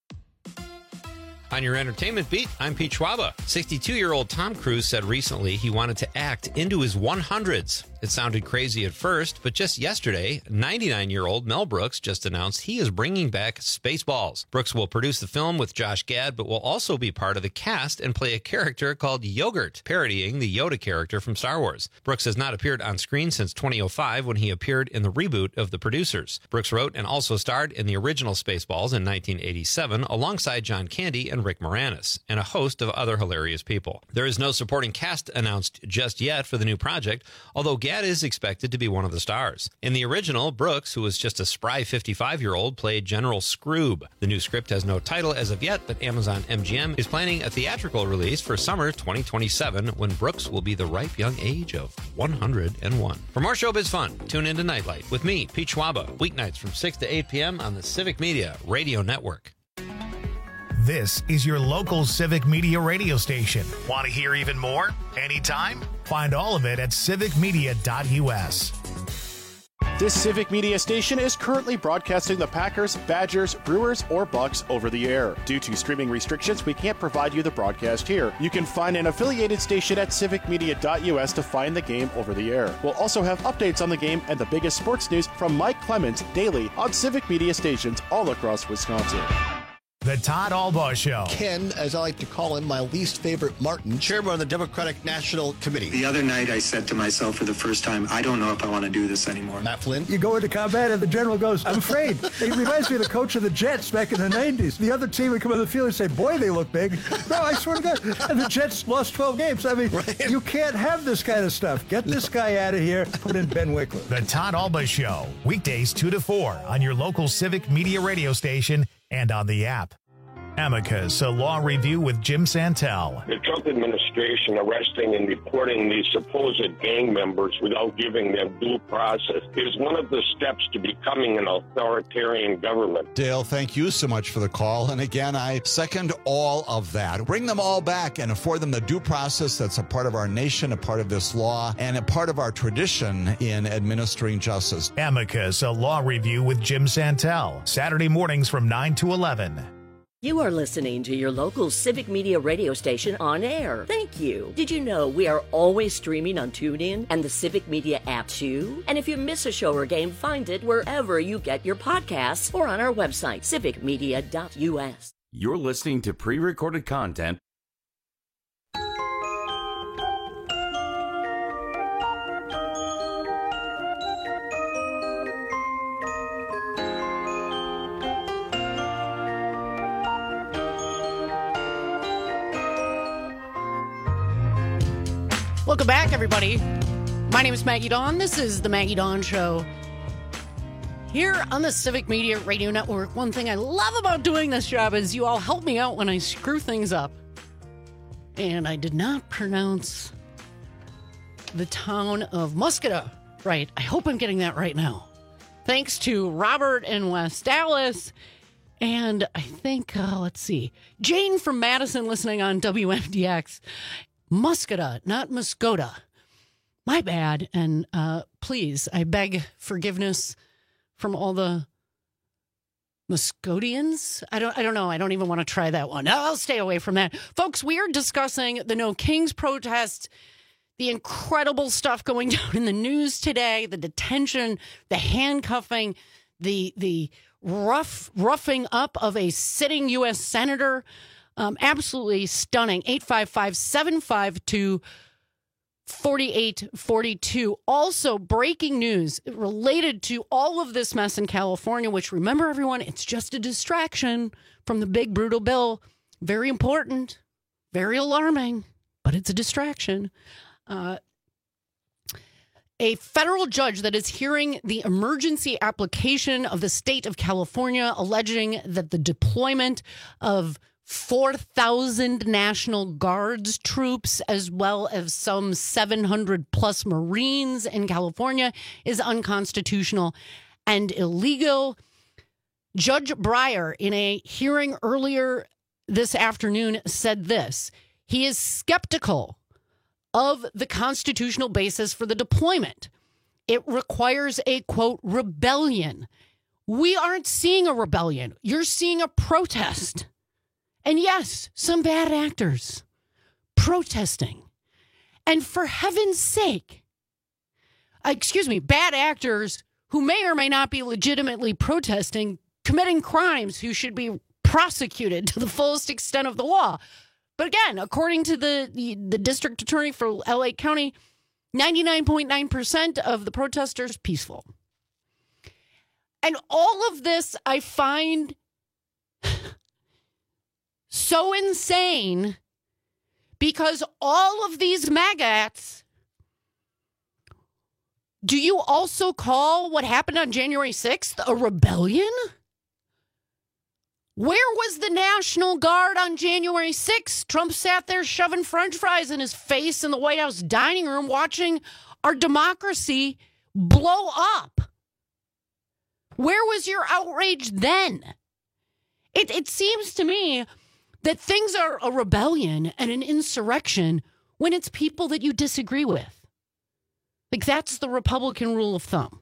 On your entertainment beat, I'm Pete Schwaba. 62-year-old Tom Cruise said recently he wanted to act into his 100s. It sounded crazy at first, but just yesterday, 99-year-old Mel Brooks just announced he is bringing back Spaceballs. Brooks will produce the film with Josh Gad, but will also be part of the cast and play a character called Yogurt, parodying the Yoda character from Star Wars. Brooks has not appeared on screen since 2005 when he appeared in the reboot of The Producers. Brooks wrote and also starred in the original Spaceballs in 1987 alongside John Candy and Rick Moranis, and a host of other hilarious people. There is no supporting cast announced just yet for the new project, although Gad is expected to be one of the stars. In the original, Brooks, who was just a spry 55-year-old, played General Scroob. The new script has no title as of yet, but Amazon MGM is planning a theatrical release for summer 2027 when Brooks will be the ripe young age of 101. For more showbiz fun, tune into Nightlight with me, Pete Schwaba, weeknights from 6 to 8 p.m. on the Civic Media Radio Network. This is your local Civic Media radio station. Want to hear even more? Anytime? Find all of it at civicmedia.us. This Civic Media station is currently broadcasting the Packers, Badgers, Brewers, or Bucks over the air. Due to streaming restrictions, we can't provide you the broadcast here. You can find an affiliated station at civicmedia.us to find the game over the air. We'll also have updates on the game and the biggest sports news from Mike Clemens daily on Civic Media stations all across Wisconsin. The Todd Albaugh Show. Ken, as I like to call him, my least favorite Martin, chairman of the Democratic National Committee. The other night I said to myself for the first time, I don't know if I want to do this anymore. Matt Flynn. You go into combat and the general goes, I'm afraid. It reminds me of the coach of the Jets back in the 90s. The other team would come on the field and say, boy, they look big. No, I swear to God. And the Jets lost 12 games. I mean, right. You can't have this kind of stuff. Get this guy out of here. Put in Ben Wickler. The Todd Albaugh Show. Weekdays 2 to 4 on your local Civic Media radio station and on the app. Amicus, a law review with Jim Santel. The Trump administration arresting and deporting these supposed gang members without giving them due process is one of the steps to becoming an authoritarian government. Dale, thank you so much for the call. And again, I second all of that. Bring them all back and afford them the due process that's a part of our nation, a part of this law, and a part of our tradition in administering justice. Amicus, a law review with Jim Santel. Saturday mornings from 9 to 11. You are listening to your local Civic Media radio station on air. Thank you. Did you know we are always streaming on TuneIn and the Civic Media app too? And if you miss a show or game, find it wherever you get your podcasts or on our website, civicmedia.us. You're listening to pre-recorded content. Welcome back, everybody. My name is Maggie Dawn. This is the Maggie Dawn Show here on the Civic Media Radio Network. One thing I love about doing this job is you all help me out when I screw things up. And I did not pronounce the town of Muscata right. I hope I'm getting that right now. Thanks to Robert in West Dallas. And I think, let's see, Jane from Madison listening on WMDX. Muscata, not Muscota. My bad. And please, I beg forgiveness from all the Muscodians. I don't know. I don't even want to try that one. I'll stay away from that. Folks, we are discussing the No Kings protest, the incredible stuff going down in the news today, the detention, the handcuffing, the roughing up of a sitting U.S. senator. Absolutely stunning. 855-752-4842. Also, breaking news related to all of this mess in California, which, remember, everyone, it's just a distraction from the big, brutal bill. Very important, very alarming, but it's a distraction. A federal judge that is hearing the emergency application of the state of California, alleging that the deployment of 4,000 National Guards troops, as well as some 700 plus Marines in California, is unconstitutional and illegal. Judge Breyer, in a hearing earlier this afternoon, said this. He is skeptical of the constitutional basis for the deployment. It requires a, quote, rebellion. We aren't seeing a rebellion. You're seeing a protest. And yes, some bad actors protesting. And for heaven's sake, bad actors who may or may not be legitimately protesting, committing crimes, who should be prosecuted to the fullest extent of the law. But again, according to the district attorney for LA County, 99.9% of the protesters peaceful. And all of this I find so insane because all of these maggots, do you also call what happened on January 6th a rebellion? Where was the National Guard on January 6th? Trump sat there shoving French fries in his face in the White House dining room watching our democracy blow up. Where was your outrage then? It seems to me that things are a rebellion and an insurrection when it's people that you disagree with. Like, that's the Republican rule of thumb.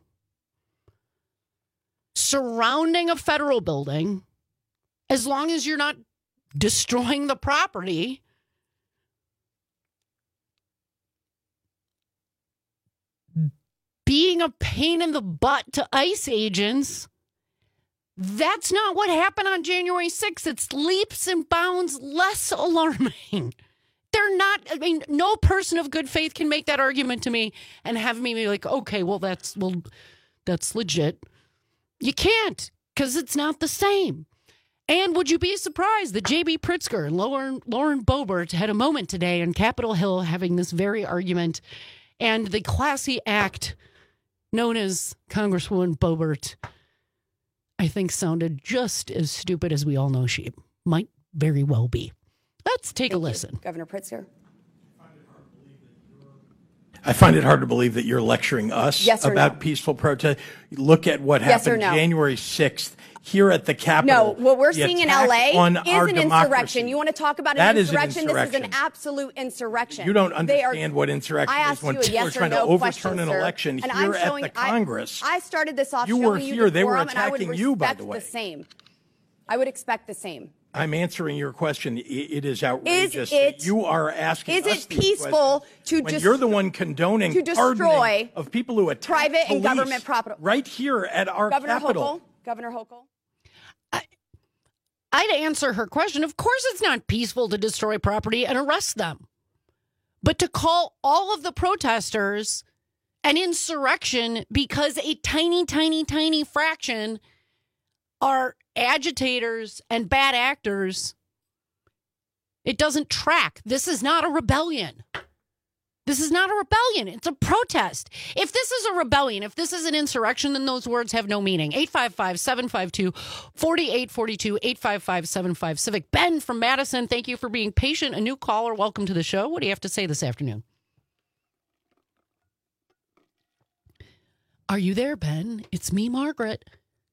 Surrounding a federal building, as long as you're not destroying the property, being a pain in the butt to ICE agents, that's not what happened on January 6th. It's leaps and bounds less alarming. They're not, no person of good faith can make that argument to me and have me be like, okay, that's legit. You can't, because it's not the same. And would you be surprised that J.B. Pritzker and Lauren Boebert had a moment today on Capitol Hill having this very argument, and the classy act known as Congresswoman Boebert, I think, sounded just as stupid as we all know she might very well be. Let's take a listen. Governor Pritzker. I find it hard to believe that you're lecturing us about peaceful protest. Look at what happened January 6th here at the Capitol. No, what we're seeing in LA is an insurrection. You want to talk about an insurrection? This is an absolute insurrection. You don't understand what insurrection is when people are trying to overturn an election here at the Congress. I started this off you showing were here. They were attacking you, by the way. I would expect the same. I'm answering your question. It is outrageous. You are asking us Is it peaceful to when you're the one condoning to destroy of people who attack private and police government property right here at our Capitol? Governor Hochul? I'd answer her question. Of course it's not peaceful to destroy property and arrest them. But to call all of the protesters an insurrection because a tiny, tiny, tiny fraction are agitators and bad actors, it doesn't track. This is not a rebellion. This is not a rebellion. It's a protest. If this is a rebellion, if this is an insurrection, then those words have no meaning. 855-752-4842, 855-75-CIVIC. Ben from Madison, thank you for being patient. A new caller, welcome to the show. What do you have to say this afternoon? Are you there, Ben? It's me, Margaret.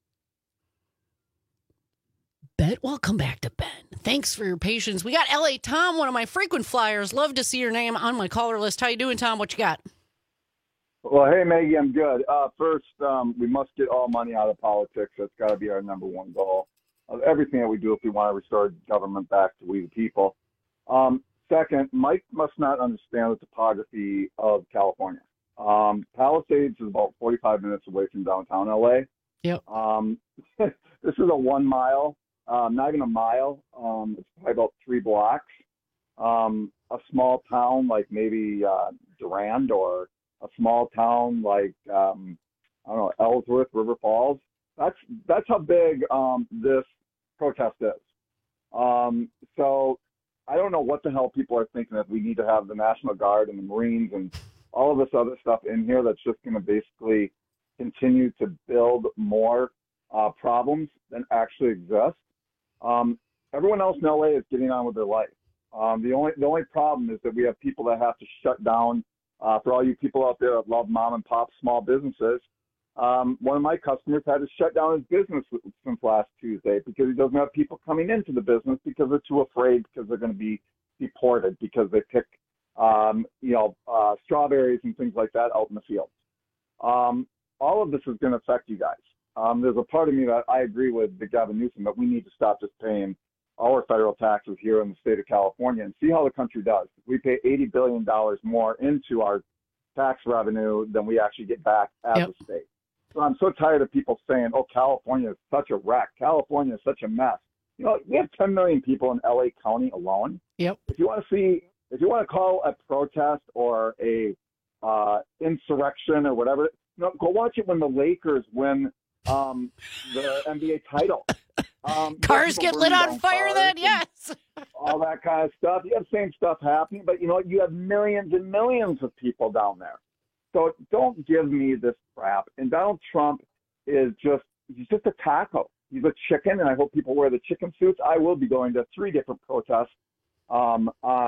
Welcome back to Ben. Thanks for your patience. We got L.A. Tom, one of my frequent flyers. Love to see your name on my caller list. How you doing, Tom? What you got? Well, hey, Maggie, I'm good. First, we must get all money out of politics. That's got to be our number one goal of everything that we do if we want to restore government back to we the people. Second, Mike must not understand the topography of California. Palisades is about 45 minutes away from downtown L.A. Yep. This is a 1 mile. Not even a mile. It's probably about 3 blocks. A small town like maybe Durand, or a small town like I don't know, Ellsworth, River Falls. That's how big this protest is. So I don't know what the hell people are thinking that we need to have the National Guard and the Marines and all of this other stuff in here that's just going to basically continue to build more problems than actually exist. Everyone else in LA is getting on with their life. The only problem is that we have people that have to shut down. For all you people out there that love mom and pop small businesses, one of my customers had to shut down his business since last Tuesday because he doesn't have people coming into the business because they're too afraid because they're going to be deported because they pick, strawberries and things like that out in the fields. All of this is going to affect you guys. There's a part of me that I agree with the Gavin Newsom that we need to stop just paying our federal taxes here in the state of California and see how the country does. We pay $80 billion more into our tax revenue than we actually get back as a state. So I'm so tired of people saying, oh, California is such a wreck. California is such a mess. You know, we have 10 million people in LA County alone. Yep. If you want to call a protest or a insurrection or whatever, go watch it when the Lakers win the NBA title. Cars get lit on fire then, yes. All that kind of stuff. You have the same stuff happening, but you have millions and millions of people down there. So don't give me this crap. And Donald Trump he's just a taco. He's a chicken, and I hope people wear the chicken suits. I will be going to 3 different protests on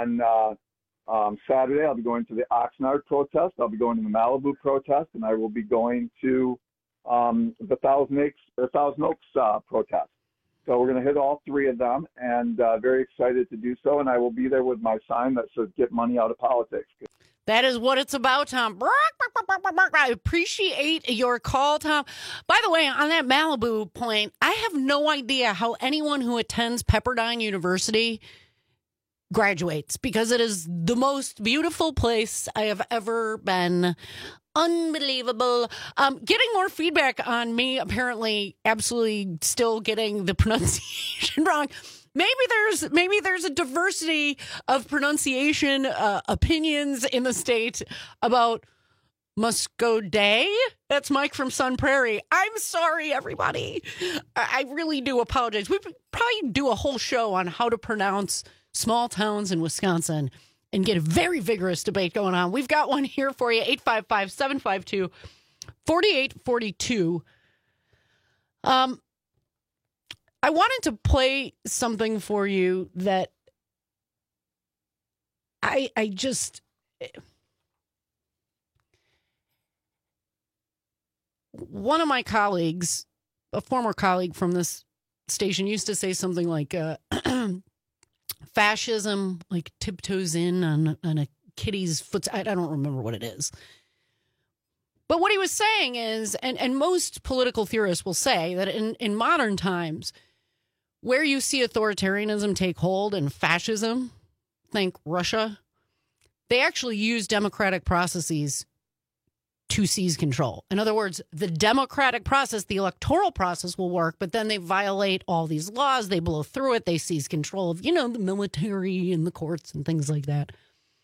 Saturday. I'll be going to the Oxnard protest. I'll be going to the Malibu protest, and I will be going to the Thousand Oaks protest. So we're going to hit all 3 of them, and very excited to do so. And I will be there with my sign that says "Get money out of politics." That is what it's about, Tom. I appreciate your call, Tom. By the way, on that Malibu point, I have no idea how anyone who attends Pepperdine University graduates, because it is the most beautiful place I have ever been. Unbelievable. Getting more feedback on me, apparently absolutely still getting the pronunciation wrong. Maybe there's a diversity of pronunciation opinions in the state about Muscoday. That's Mike from Sun Prairie. I'm sorry, everybody. I really do apologize. We could probably do a whole show on how to pronounce small towns in Wisconsin and get a very vigorous debate going on. We've got one here for you, 855-752-4842. I wanted to play something for you that I just... One of my colleagues, a former colleague from this station, used to say something like fascism like tiptoes in on a kitty's foot. I don't remember what it is. But what he was saying is, and most political theorists will say, that in modern times, where you see authoritarianism take hold and fascism, think Russia, they actually use democratic processes to seize control. In other words, the democratic process, the electoral process will work, but then they violate all these laws, they blow through it, they seize control of, the military and the courts and things like that.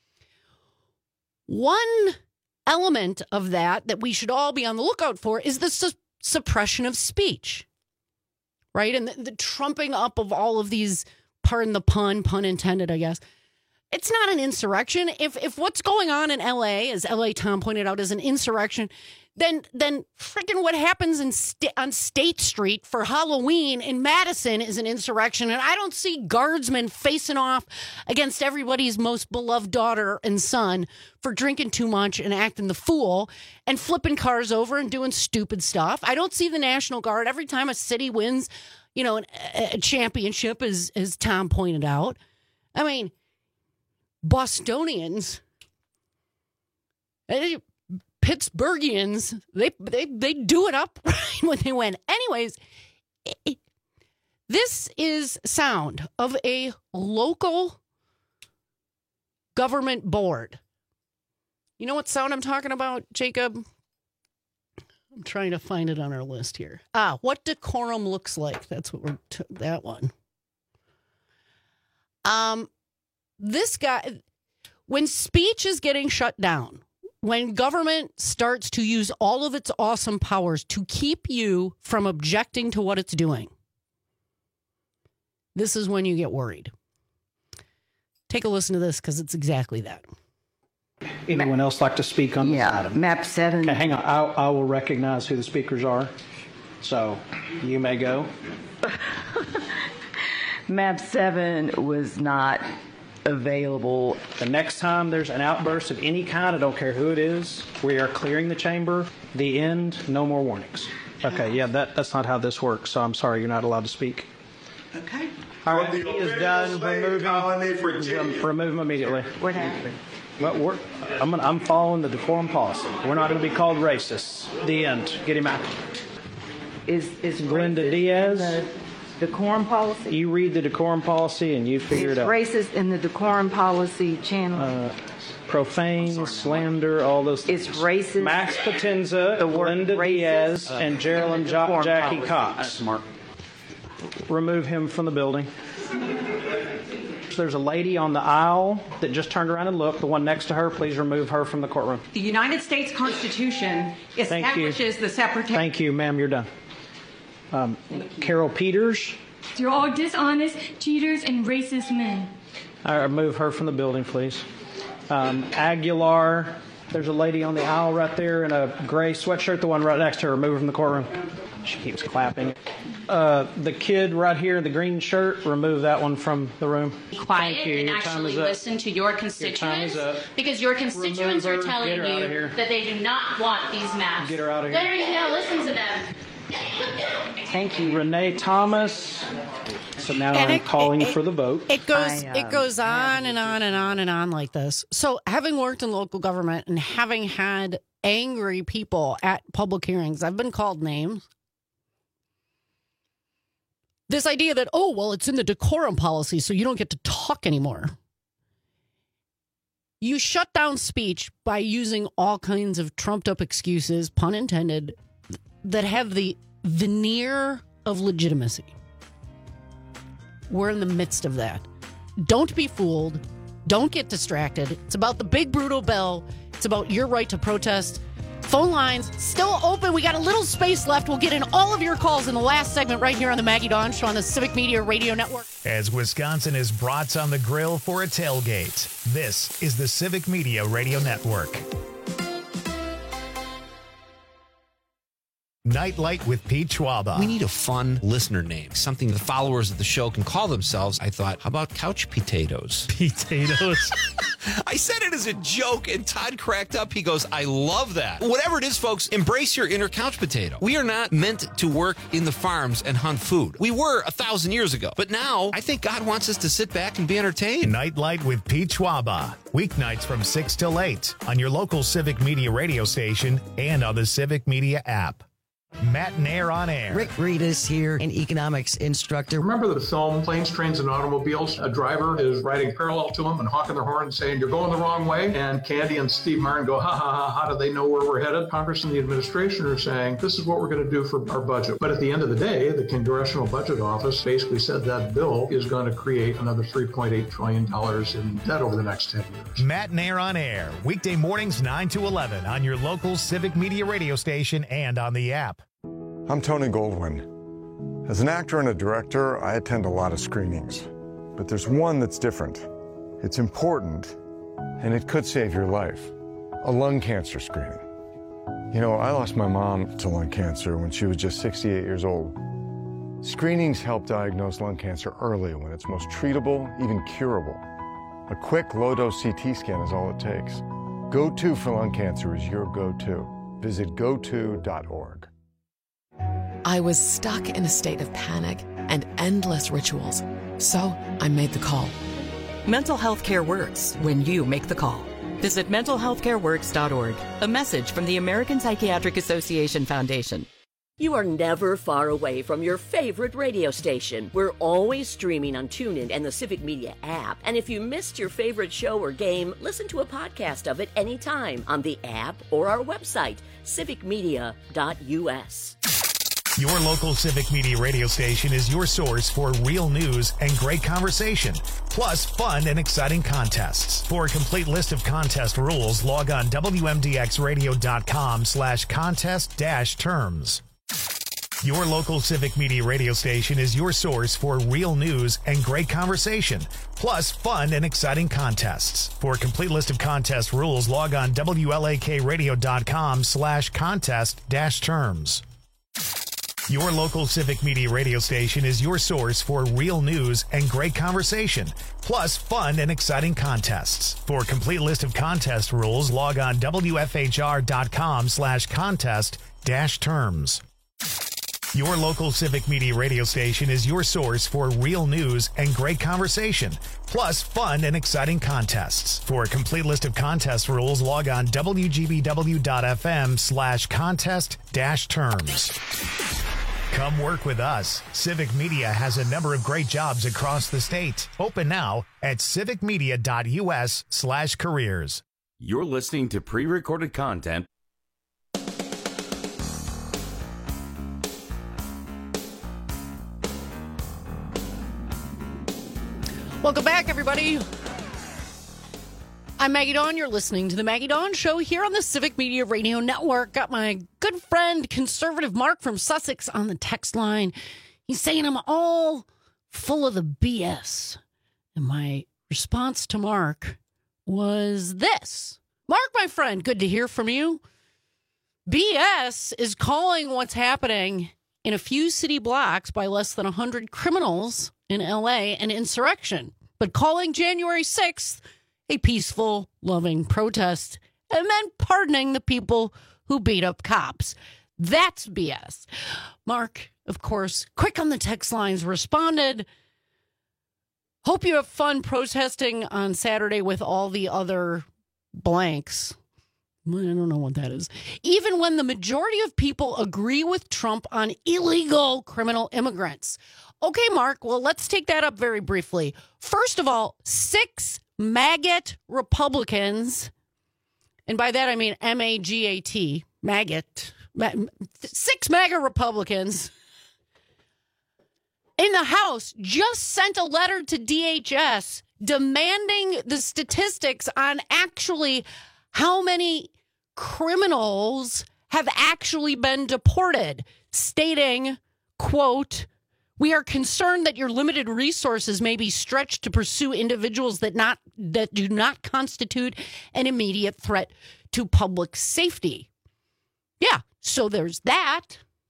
One element of that we should all be on the lookout for is the suppression of speech, right? And the trumping up of all of these, pardon the pun intended, I guess. It's not an insurrection. If what's going on in L.A., as L.A. Tom pointed out, is an insurrection, then freaking what happens on State Street for Halloween in Madison is an insurrection. And I don't see guardsmen facing off against everybody's most beloved daughter and son for drinking too much and acting the fool and flipping cars over and doing stupid stuff. I don't see the National Guard every time a city wins, a championship, as Tom pointed out. I mean, Bostonians, Pittsburghians, they do it up right when they win. Anyways, this is sound of a local government board. You know what sound I'm talking about, Jacob? I'm trying to find it on our list here. What decorum looks like. That's what that one. This guy, when speech is getting shut down, when government starts to use all of its awesome powers to keep you from objecting to what it's doing, this is when you get worried. Take a listen to this, because it's exactly that. Anyone else like to speak on this item? Map 7. Okay, hang on. I will recognize who the speakers are. So you may go. Map 7 was not available. The next time there's an outburst of any kind, I don't care who it is, we are clearing the chamber. The end, no more warnings. Okay, yeah, that's not how this works, so I'm sorry, you're not allowed to speak. Okay. All right, he is done. Remove him immediately. What happened? Well, I'm following the decorum policy. We're not going to be called racists. The end. Get him out. Is Glenda Diaz? The decorum policy? You read the decorum policy and you figure it out. Racist in the decorum policy channel. Profane, slander, all those things. It's racist. Max Potenza, Glenda Diaz, and Geraldine Jackie Cox. Remove him from the building. There's a lady on the aisle that just turned around and looked. The one next to her, please remove her from the courtroom. The United States Constitution establishes the separation. Thank you, ma'am. You're done. Carol Peters. You're all dishonest, cheaters, and racist men. All right, remove her from the building, please. Aguilar. There's a lady on the aisle right there in a gray sweatshirt. The one right next to her, remove her from the courtroom. She keeps clapping. The kid right here in the green shirt, remove that one from the room. Be quiet and actually listen to your constituents, because your constituents are telling you that they do not want these maps. Get her out of here. There you go. Listen to them. Thank you, Renee Thomas. So now I'm calling for the vote. It goes on and on and on and on like this. So having worked in local government and having had angry people at public hearings, I've been called names. This idea that, it's in the decorum policy, so you don't get to talk anymore. You shut down speech by using all kinds of trumped up excuses, pun intended, that have the veneer of legitimacy. We're in the midst of that. Don't be fooled. Don't get distracted. It's about the big brutal bill. It's about your right to protest. Phone lines still open. We got a little space left. We'll get in all of your calls in the last segment right here on the Maggie Dawn Show on the Civic Media Radio Network. As Wisconsin is brats on the grill for a tailgate, this is the Civic Media Radio Network. Nightlight with Pete Schwaba. We need a fun listener name, something the followers of the show can call themselves. I thought, how about couch potatoes? Potatoes? I said it as a joke, and Todd cracked up. He goes, I love that. Whatever it is, folks, embrace your inner couch potato. We are not meant to work in the farms and hunt food. We were 1,000 years ago. But now, I think God wants us to sit back and be entertained. Nightlight with Pete Schwaba. Weeknights from 6 till 8 on your local Civic Media radio station and on the Civic Media app. Matt and Air on Air. Rick Reedus here, an economics instructor. Remember the film Planes, Trains, and Automobiles? A driver is riding parallel to him and honking their horn saying, you're going the wrong way. And Candy and Steve Martin go, ha, ha, ha, how do they know where we're headed? Congress and the administration are saying, this is what we're going to do for our budget. But at the end of the day, the Congressional Budget Office basically said that bill is going to create another $3.8 trillion in debt over the next 10 years. Matt and Air on Air, weekday mornings 9 to 11 on your local Civic Media radio station and on the app. I'm Tony Goldwyn. As an actor and a director, I attend a lot of screenings. But there's one that's different. It's important, and it could save your life. A lung cancer screening. You know, I lost my mom to lung cancer when she was just 68 years old. Screenings help diagnose lung cancer early when it's most treatable, even curable. A quick, low-dose CT scan is all it takes. Go-To for lung cancer is your go-to. Visit goto.org. I was stuck in a state of panic and endless rituals, so I made the call. Mental health care works when you make the call. Visit mentalhealthcareworks.org. A message from the American Psychiatric Association Foundation. You are never far away from your favorite radio station. We're always streaming on TuneIn and the Civic Media app. And if you missed your favorite show or game, listen to a podcast of it anytime on the app or our website, civicmedia.us. Your local Civic Media radio station is your source for real news and great conversation, plus fun and exciting contests. For a complete list of contest rules, log on WMDXradio.com/contest-terms. Your local Civic Media radio station is your source for real news and great conversation, plus fun and exciting contests. For a complete list of contest rules, log on WLAKradio.com/contest-terms. Your local Civic Media radio station is your source for real news and great conversation, plus fun and exciting contests. For a complete list of contest rules, log on WFHR.com/contest-terms. Your local Civic Media radio station is your source for real news and great conversation, plus fun and exciting contests. For a complete list of contest rules, log on WGBW.FM/contest-terms. Come work with us. Civic Media has a number of great jobs across the state. Open now at civicmedia.us/careers. You're listening to pre-recorded content. Welcome back, everybody. I'm Maggie Dawn. You're listening to the Maggie Dawn Show here on the Civic Media Radio Network. Got my good friend, conservative Mark from Sussex on the text line. He's saying I'm all full of the BS. And my response to Mark was this. Mark, my friend, good to hear from you. BS is calling what's happening in a few city blocks by less than 100 criminals in LA an insurrection, but calling January 6th a peaceful, loving protest, and then pardoning the people who beat up cops. That's BS. Mark, of course, quick on the text lines, responded, hope you have fun protesting on Saturday with all the other blanks. I don't know what that is. Even when the majority of people agree with Trump on illegal criminal immigrants. Okay, Mark, well, let's take that up very briefly. First of all, 6 maggot Republicans, and by that I mean M-A-G-A-T, maggot, 6 MAGA Republicans in the House just sent a letter to DHS demanding the statistics on actually how many criminals have actually been deported, stating, quote, we are concerned that your limited resources may be stretched to pursue individuals that do not constitute an immediate threat to public safety. Yeah, so there's that.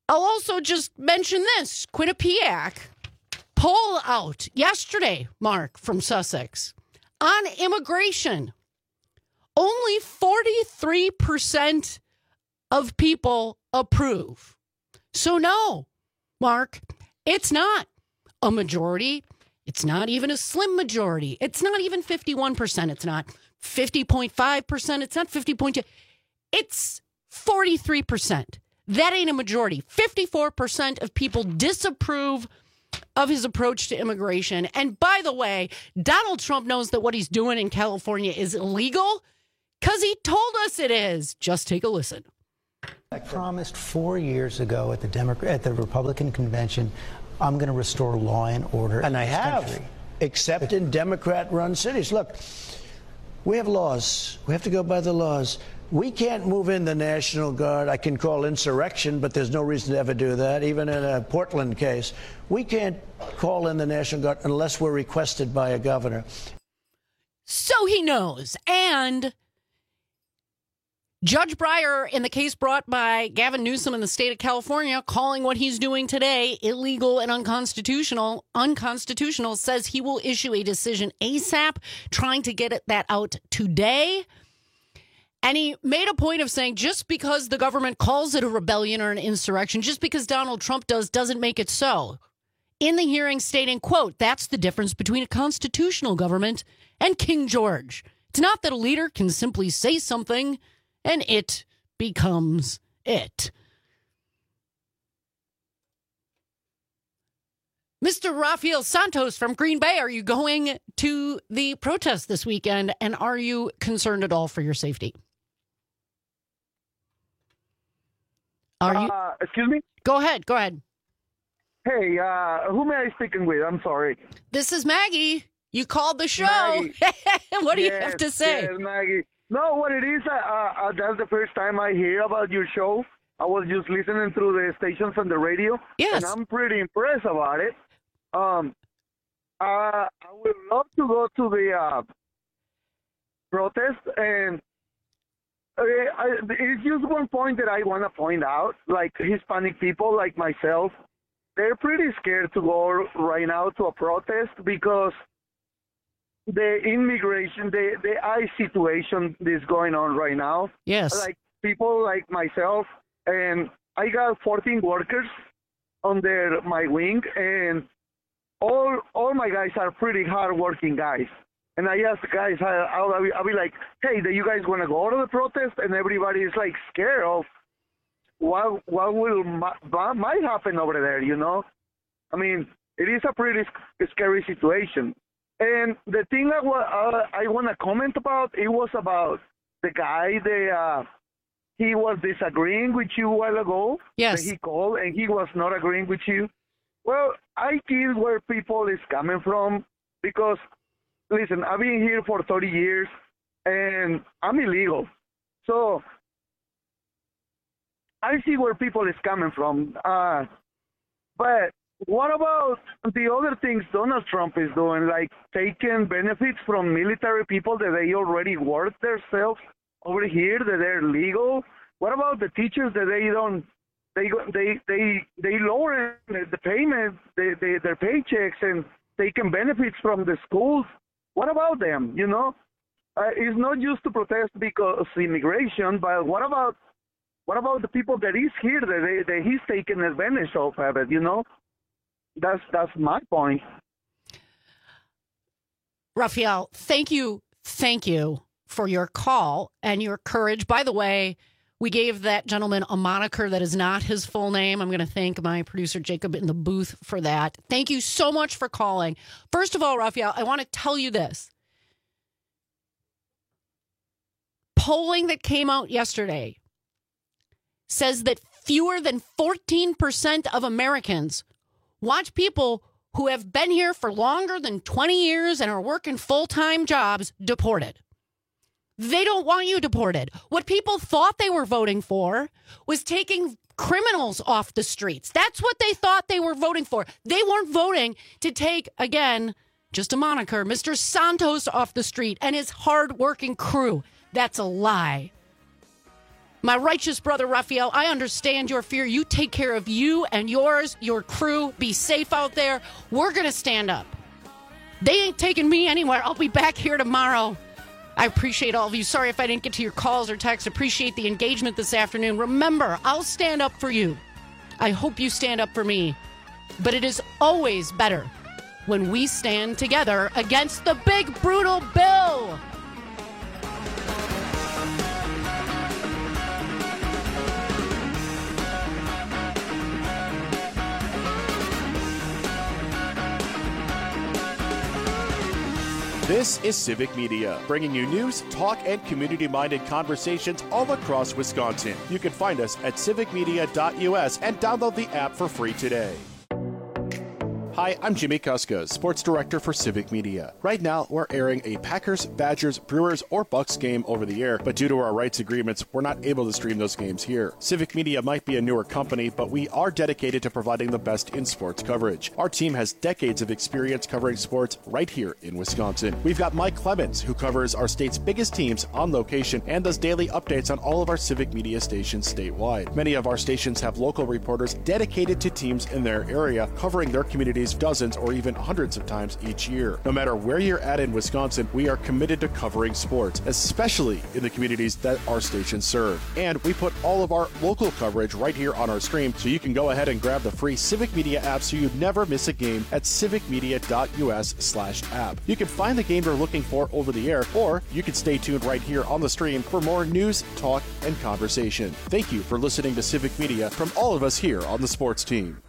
I'll also just mention this. Quinnipiac poll out yesterday, Mark, from Sussex, on immigration. Only 43% of people approve. So no, Mark, it's not a majority. It's not even a slim majority. It's not even 51%. It's not 50.5%. It's not 50.2%. It's 43%. That ain't a majority. 54% of people disapprove of his approach to immigration. And by the way, Donald Trump knows that what he's doing in California is illegal because he told us it is. Just take a listen. I promised 4 years ago at the Republican convention, I'm going to restore law and order. And I have, except in Democrat-run cities. Look, we have laws. We have to go by the laws. We can't move in the National Guard. I can call insurrection, but there's no reason to ever do that, even in a Portland case. We can't call in the National Guard unless we're requested by a governor. So he knows. And Judge Breyer, in the case brought by Gavin Newsom in the state of California, calling what he's doing today illegal and unconstitutional, says he will issue a decision ASAP, trying to get that out today. And he made a point of saying just because the government calls it a rebellion or an insurrection, just because Donald Trump doesn't make it so. In the hearing stating, quote, that's the difference between a constitutional government and King George. It's not that a leader can simply say something and it becomes it. Mr. Rafael Santos from Green Bay, are you going to the protest this weekend, and are you concerned at all for your safety? Are you? Excuse me? Go ahead. Hey, who am I speaking with? I'm sorry. This is Maggie. You called the show. What do you have to say? Yes, Maggie. No, what it is, that's the first time I hear about your show. I was just listening through the stations on the radio. Yes. And I'm pretty impressed about it. I would love to go to the protest, and it's just one point that I want to point out. Like Hispanic people like myself, they're pretty scared to go right now to a protest because the immigration, the ICE situation is going on right now. Yes. Like people like myself, and I got 14 workers under my wing, and all my guys are pretty hard-working guys. And I ask the guys, I'll be like, hey, do you guys want to go to the protest? And everybody is like scared of what might happen over there, you know? I mean, it is a pretty scary situation. And the thing I want to comment about, it was about the guy he was disagreeing with you a while ago. Yes. That he called and he was not agreeing with you. Well, I get where people is coming from because, listen, I've been here for 30 years and I'm illegal. So I see where people is coming from. But what about the other things Donald Trump is doing, like taking benefits from military people that they already work themselves over here, that they're legal? What about the teachers that they lower the payment, their paychecks, and taking benefits from the schools? What about them? You know, it's not just to protest because of immigration, but what about the people that is here that he's taking advantage of it? You know, that's my point. Rafael, thank you for your call and your courage. By the way, we gave that gentleman a moniker that is not his full name. I'm going to thank my producer, Jacob, in the booth for that. Thank you so much for calling. First of all, Rafael, I want to tell you this. Polling that came out yesterday says that fewer than 14% of Americans watch people who have been here for longer than 20 years and are working full-time jobs deported. They don't want you deported. What people thought they were voting for was taking criminals off the streets. That's what they thought they were voting for. They weren't voting to take, again, just a moniker, Mr. Santos off the street and his hard-working crew. That's a lie. My righteous brother, Raphael, I understand your fear. You take care of you and yours, your crew. Be safe out there. We're going to stand up. They ain't taking me anywhere. I'll be back here tomorrow. I appreciate all of you. Sorry if I didn't get to your calls or texts. Appreciate the engagement this afternoon. Remember, I'll stand up for you. I hope you stand up for me. But it is always better when we stand together against the big, brutal Bill. This is Civic Media, bringing you news, talk, and community-minded conversations all across Wisconsin. You can find us at civicmedia.us and download the app for free today. Hi, I'm Jimmy Kuska, Sports Director for Civic Media. Right now, we're airing a Packers, Badgers, Brewers, or Bucks game over the air, but due to our rights agreements, we're not able to stream those games here. Civic Media might be a newer company, but we are dedicated to providing the best in sports coverage. Our team has decades of experience covering sports right here in Wisconsin. We've got Mike Clemens, who covers our state's biggest teams on location and does daily updates on all of our Civic Media stations statewide. Many of our stations have local reporters dedicated to teams in their area, covering their communities dozens or even hundreds of times each year. No matter where you're at in Wisconsin, we are committed to covering sports, especially in the communities that our stations serve. And we put all of our local coverage right here on our stream, so you can go ahead and grab the free Civic Media app so you never miss a game at civicmedia.us/app. You can find the game you're looking for over the air, or you can stay tuned right here on the stream for more news, talk, and conversation. Thank you for listening to Civic Media from all of us here on the sports team.